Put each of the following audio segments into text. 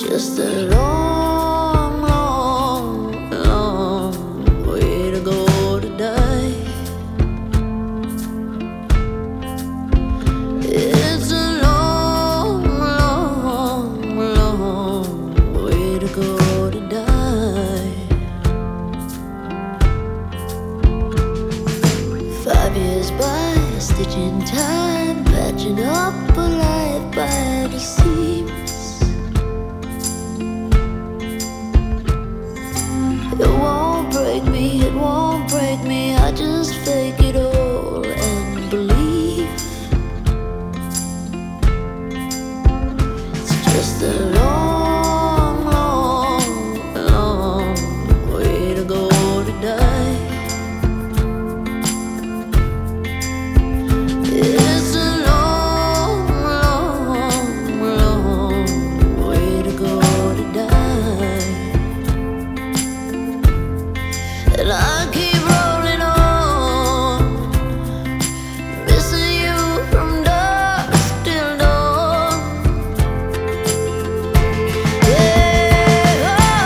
just a long, long, long way to go to die. It's a long, long, long way to go to die. 5 years by, stitching time, patching up a life by the seams. It won't break me, it won't break me. I just fake it all and believe. It's just a long, long, long way to go to die. It's a long, long, long way to go to die. And I keep rolling on, missing you from dusk till dawn. Yeah,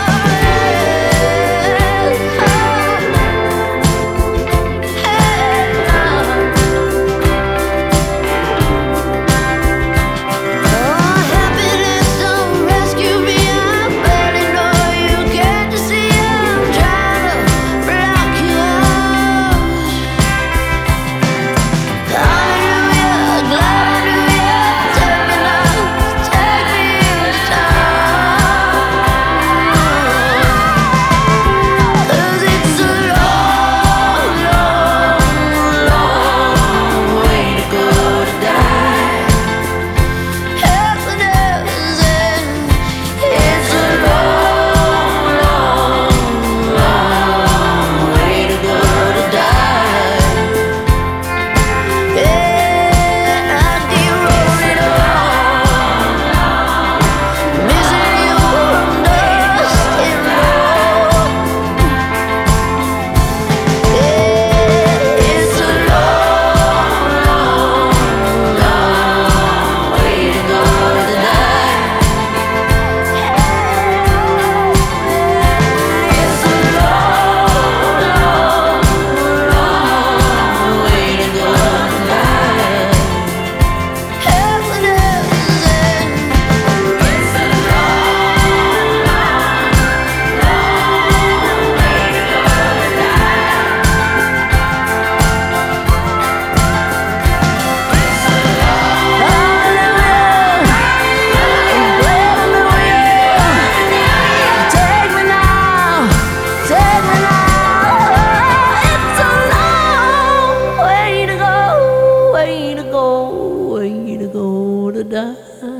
oh, happiness don't rescue me. I barely know you. Can't you see I'm trying to block you out? Hallelujah, hallelujah, take me now, take me this time. 'Cause it's a long, long, long way to go to die. Happiness, it's a long, long, long way to go to die. Yeah, I keep rolling on, missing you from dusk till dawn. Yeah, it's a long, long, long way to go to die. It's a long, long, long way to go to die. Happiness, it's a long, long, long way to go to die. Take me now, take me now. It's a long way to go, way to go, way to go to die.